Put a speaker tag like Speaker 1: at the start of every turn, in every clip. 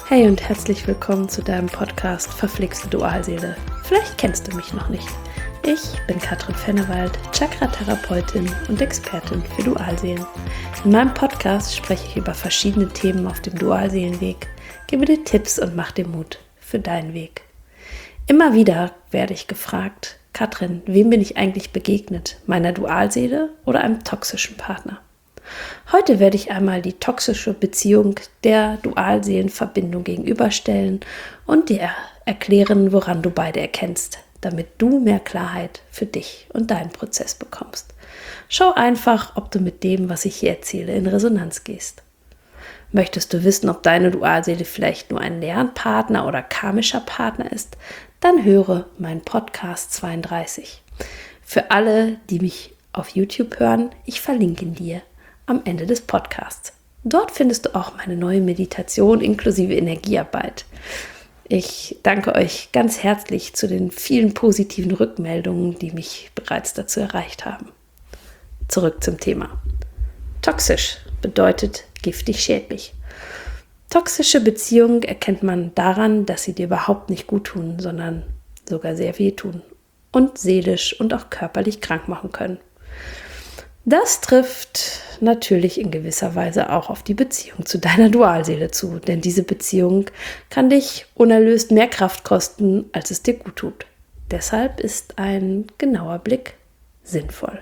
Speaker 1: Hey und herzlich willkommen zu deinem Podcast Verflixte Dualseele. Vielleicht kennst du mich noch nicht. Ich bin Katrin Fennewald, Chakra-Therapeutin und Expertin für Dualseelen. In meinem Podcast spreche ich über verschiedene Themen auf dem Dualseelenweg, gebe dir Tipps und mache dir Mut für deinen Weg. Immer wieder werde ich gefragt, Katrin, wem bin ich eigentlich begegnet? Meiner Dualseele oder einem toxischen Partner? Heute werde ich einmal die toxische Beziehung der Dualseelenverbindung gegenüberstellen und dir erklären, woran du beide erkennst, damit du mehr Klarheit für dich und deinen Prozess bekommst. Schau einfach, ob du mit dem, was ich hier erzähle, in Resonanz gehst. Möchtest du wissen, ob deine Dualseele vielleicht nur ein Lernpartner oder karmischer Partner ist? Dann höre meinen Podcast 32. Für alle, die mich auf YouTube hören, ich verlinke ihn dir am Ende des Podcasts. Dort findest du auch meine neue Meditation inklusive Energiearbeit. Ich danke euch ganz herzlich zu den vielen positiven Rückmeldungen, die mich bereits dazu erreicht haben. Zurück zum Thema. Toxisch bedeutet giftig schädlich. Toxische Beziehungen erkennt man daran, dass sie dir überhaupt nicht gut tun, sondern sogar sehr wehtun und seelisch und auch körperlich krank machen können. Das trifft natürlich in gewisser Weise auch auf die Beziehung zu deiner Dualseele zu, denn diese Beziehung kann dich unerlöst mehr Kraft kosten, als es dir gut tut. Deshalb ist ein genauer Blick sinnvoll.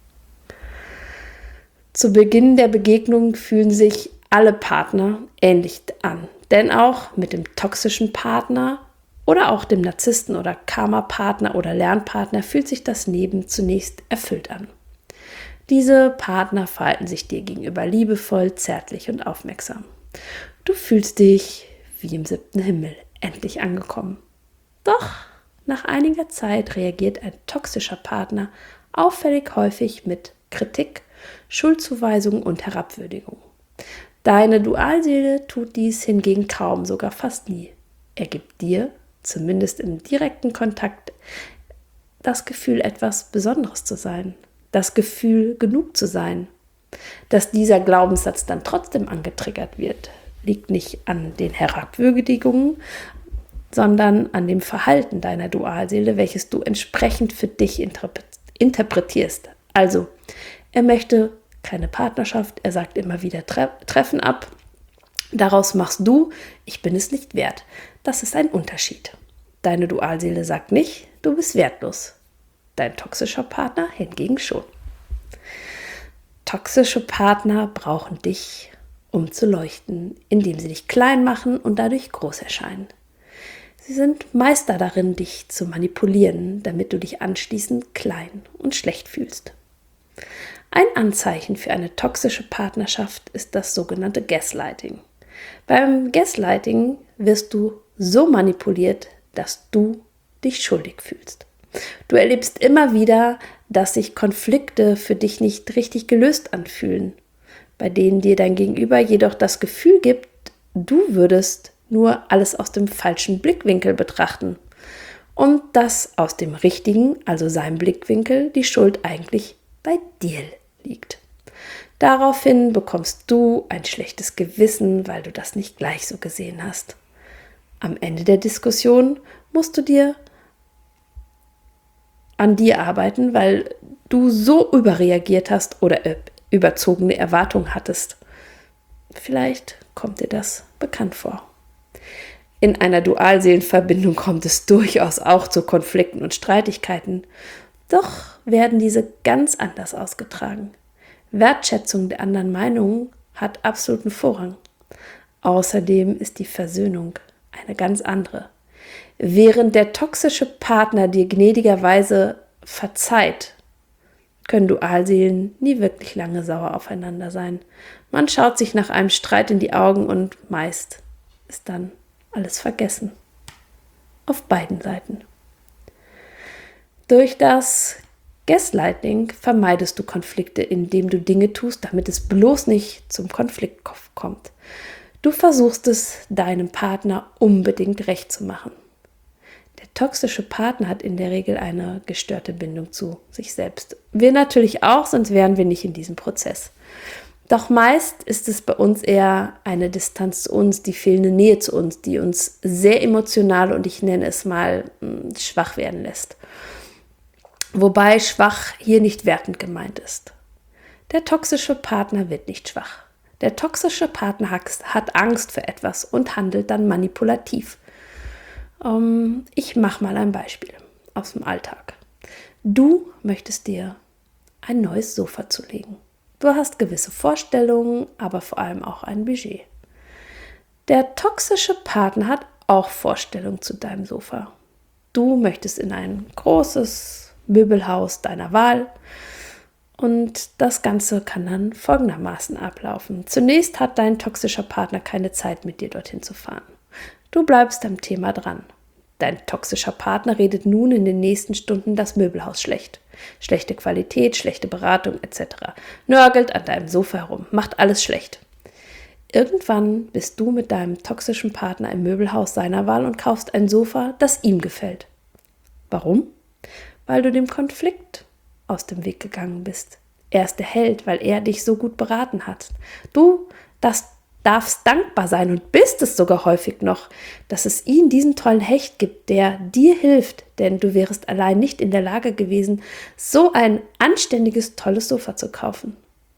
Speaker 1: Zu Beginn der Begegnung fühlen sich alle Partner ähnlich an, denn auch mit dem toxischen Partner oder auch dem Narzissten oder Karma-Partner oder Lernpartner fühlt sich das Leben zunächst erfüllt an. Diese Partner verhalten sich dir gegenüber liebevoll, zärtlich und aufmerksam. Du fühlst dich wie im 7. Himmel, endlich angekommen. Doch nach einiger Zeit reagiert ein toxischer Partner auffällig häufig mit Kritik, Schuldzuweisung und Herabwürdigung. Deine Dualseele tut dies hingegen kaum, sogar fast nie. Er gibt dir, zumindest im direkten Kontakt, das Gefühl, etwas Besonderes zu sein. Das Gefühl, genug zu sein. Dass dieser Glaubenssatz dann trotzdem angetriggert wird, liegt nicht an den Herabwürdigungen, sondern an dem Verhalten deiner Dualseele, welches du entsprechend für dich interpretierst. Also, er möchte keine Partnerschaft, er sagt immer wieder Treffen ab. Daraus machst du, ich bin es nicht wert. Das ist ein Unterschied. Deine Dualseele sagt nicht, du bist wertlos. Dein toxischer Partner hingegen schon. Toxische Partner brauchen dich, um zu leuchten, indem sie dich klein machen und dadurch groß erscheinen. Sie sind Meister darin, dich zu manipulieren, damit du dich anschließend klein und schlecht fühlst. Ein Anzeichen für eine toxische Partnerschaft ist das sogenannte Gaslighting. Beim Gaslighting wirst du so manipuliert, dass du dich schuldig fühlst. Du erlebst immer wieder, dass sich Konflikte für dich nicht richtig gelöst anfühlen, bei denen dir dein Gegenüber jedoch das Gefühl gibt, du würdest nur alles aus dem falschen Blickwinkel betrachten und dass aus dem richtigen, also seinem Blickwinkel, die Schuld eigentlich bei dir liegt. Daraufhin bekommst du ein schlechtes Gewissen, weil du das nicht gleich so gesehen hast. Am Ende der Diskussion musst du an dir arbeiten, weil du so überreagiert hast oder überzogene Erwartungen hattest. Vielleicht kommt dir das bekannt vor. In einer Dualseelenverbindung kommt es durchaus auch zu Konflikten und Streitigkeiten, doch werden diese ganz anders ausgetragen. Wertschätzung der anderen Meinungen hat absoluten Vorrang. Außerdem ist die Versöhnung eine ganz andere. Während der toxische Partner dir gnädigerweise verzeiht, können Dualseelen nie wirklich lange sauer aufeinander sein. Man schaut sich nach einem Streit in die Augen und meist ist dann alles vergessen. Auf beiden Seiten. Durch das Gaslighting vermeidest du Konflikte, indem du Dinge tust, damit es bloß nicht zum Konflikt kommt. Du versuchst es deinem Partner unbedingt recht zu machen. Der toxische Partner hat in der Regel eine gestörte Bindung zu sich selbst. Wir natürlich auch, sonst wären wir nicht in diesem Prozess. Doch meist ist es bei uns eher eine Distanz zu uns, die fehlende Nähe zu uns, die uns sehr emotional und ich nenne es mal schwach werden lässt. Wobei schwach hier nicht wertend gemeint ist. Der toxische Partner wird nicht schwach. Der toxische Partner hat Angst vor etwas und handelt dann manipulativ. Ich mache mal ein Beispiel aus dem Alltag. Du möchtest dir ein neues Sofa zulegen. Du hast gewisse Vorstellungen, aber vor allem auch ein Budget. Der toxische Partner hat auch Vorstellungen zu deinem Sofa. Du möchtest in ein großes Möbelhaus deiner Wahl und das Ganze kann dann folgendermaßen ablaufen. Zunächst hat dein toxischer Partner keine Zeit, mit dir dorthin zu fahren. Du bleibst am Thema dran. Dein toxischer Partner redet nun in den nächsten Stunden das Möbelhaus schlecht. Schlechte Qualität, schlechte Beratung etc. Nörgelt an deinem Sofa herum, macht alles schlecht. Irgendwann bist du mit deinem toxischen Partner im Möbelhaus seiner Wahl und kaufst ein Sofa, das ihm gefällt. Warum? Weil du dem Konflikt aus dem Weg gegangen bist. Er ist der Held, weil er dich so gut beraten hat. Du darfst dankbar sein und bist es sogar häufig noch, dass es ihn, diesen tollen Hecht, gibt, der dir hilft, denn du wärest allein nicht in der Lage gewesen, so ein anständiges, tolles Sofa zu kaufen.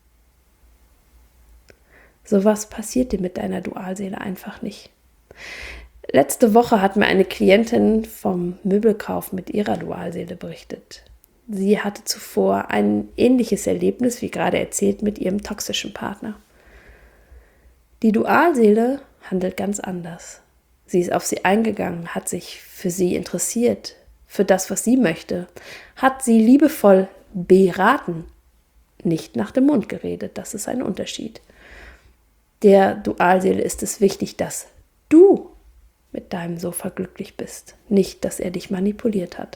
Speaker 1: Sowas passiert dir mit deiner Dualseele einfach nicht. Letzte Woche hat mir eine Klientin vom Möbelkauf mit ihrer Dualseele berichtet. Sie hatte zuvor ein ähnliches Erlebnis, wie gerade erzählt, mit ihrem toxischen Partner. Die Dualseele handelt ganz anders. Sie ist auf sie eingegangen, hat sich für sie interessiert, für das, was sie möchte, hat sie liebevoll beraten, nicht nach dem Mund geredet, das ist ein Unterschied. Der Dualseele ist es wichtig, dass du mit deinem Sofa glücklich bist, nicht, dass er dich manipuliert hat.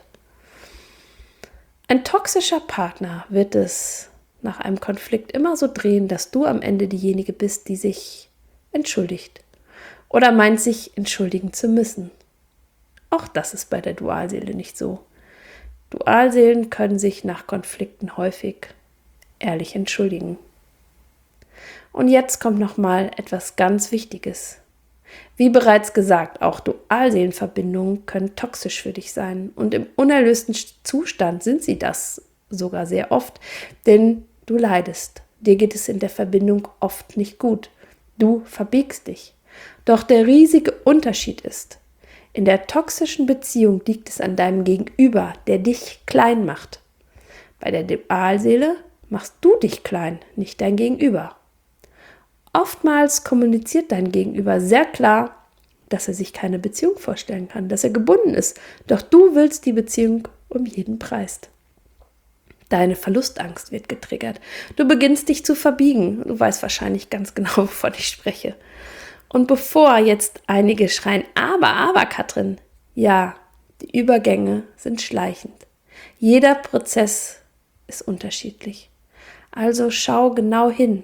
Speaker 1: Ein toxischer Partner wird es nach einem Konflikt immer so drehen, dass du am Ende diejenige bist, die sich entschuldigt oder meint, sich entschuldigen zu müssen. Auch das ist bei der Dualseele nicht so. Dualseelen können sich nach Konflikten häufig ehrlich entschuldigen. Und jetzt kommt nochmal etwas ganz Wichtiges. Wie bereits gesagt, auch Dualseelenverbindungen können toxisch für dich sein. Und im unerlösten Zustand sind sie das sogar sehr oft, denn du leidest. Dir geht es in der Verbindung oft nicht gut. Du verbiegst dich. Doch der riesige Unterschied ist, in der toxischen Beziehung liegt es an deinem Gegenüber, der dich klein macht. Bei der Dualseele machst du dich klein, nicht dein Gegenüber. Oftmals kommuniziert dein Gegenüber sehr klar, dass er sich keine Beziehung vorstellen kann, dass er gebunden ist. Doch du willst die Beziehung um jeden Preis. Deine Verlustangst wird getriggert. Du beginnst dich zu verbiegen. Du weißt wahrscheinlich ganz genau, wovon ich spreche. Und bevor jetzt einige schreien, aber, Katrin, ja, die Übergänge sind schleichend. Jeder Prozess ist unterschiedlich. Also schau genau hin.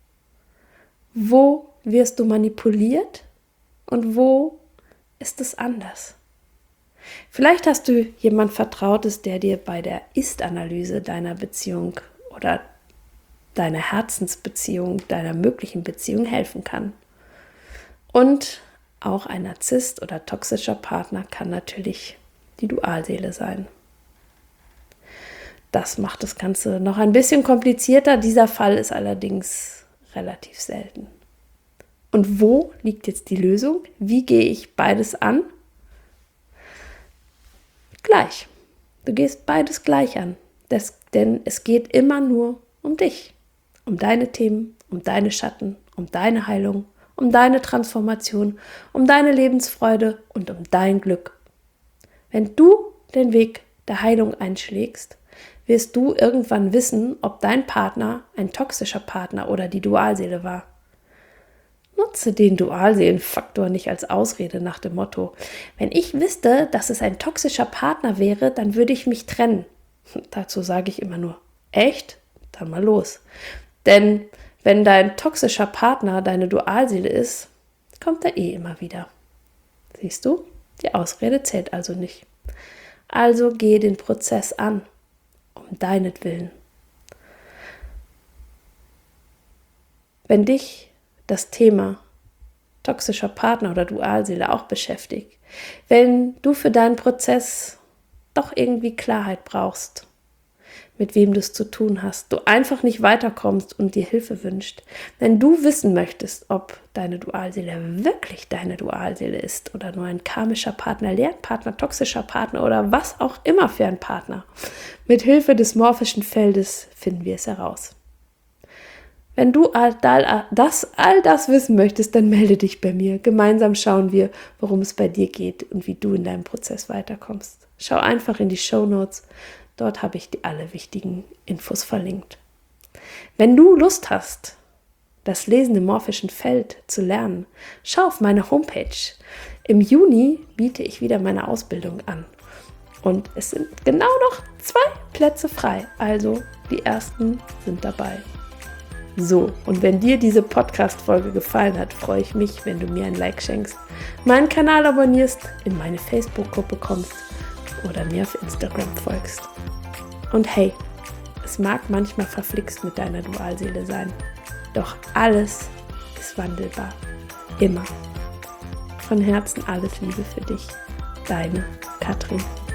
Speaker 1: Wo wirst du manipuliert und wo ist es anders? Vielleicht hast du jemand Vertrautes, der dir bei der Ist-Analyse deiner Beziehung oder deiner Herzensbeziehung, deiner möglichen Beziehung helfen kann. Und auch ein Narzisst oder toxischer Partner kann natürlich die Dualseele sein. Das macht das Ganze noch ein bisschen komplizierter. Dieser Fall ist allerdings relativ selten. Und wo liegt jetzt die Lösung? Wie gehe ich beides an? Gleich. Du gehst beides gleich an. Denn es geht immer nur um dich. Um deine Themen, um deine Schatten, um deine Heilung, um deine Transformation, um deine Lebensfreude und um dein Glück. Wenn du den Weg der Heilung einschlägst, wirst du irgendwann wissen, ob dein Partner ein toxischer Partner oder die Dualseele war. Nutze den Dualseelenfaktor nicht als Ausrede nach dem Motto, wenn ich wüsste, dass es ein toxischer Partner wäre, dann würde ich mich trennen. Dazu sage ich immer nur, echt? Dann mal los. Denn wenn dein toxischer Partner deine Dualseele ist, kommt er immer wieder. Siehst du? Die Ausrede zählt also nicht. Also geh den Prozess an, um deinetwillen. Wenn dich das Thema toxischer Partner oder Dualseele auch beschäftigt, wenn du für deinen Prozess doch irgendwie Klarheit brauchst, mit wem du es zu tun hast, du einfach nicht weiterkommst und dir Hilfe wünscht, wenn du wissen möchtest, ob deine Dualseele wirklich deine Dualseele ist oder nur ein karmischer Partner, Lernpartner, toxischer Partner oder was auch immer für ein Partner, mit Hilfe des morphischen Feldes finden wir es heraus. Wenn du all das wissen möchtest, dann melde dich bei mir. Gemeinsam schauen wir, worum es bei dir geht und wie du in deinem Prozess weiterkommst. Schau einfach in die Shownotes. Dort habe ich dir alle wichtigen Infos verlinkt. Wenn du Lust hast, das Lesen im morphischen Feld zu lernen, schau auf meine Homepage. Im Juni biete ich wieder meine Ausbildung an. Und es sind genau noch 2 Plätze frei. Also die ersten sind dabei. So, und wenn dir diese Podcast-Folge gefallen hat, freue ich mich, wenn du mir ein Like schenkst, meinen Kanal abonnierst, in meine Facebook-Gruppe kommst oder mir auf Instagram folgst. Und hey, es mag manchmal verflixt mit deiner Dualseele sein, doch alles ist wandelbar. Immer. Von Herzen alles Liebe für dich. Deine Katrin.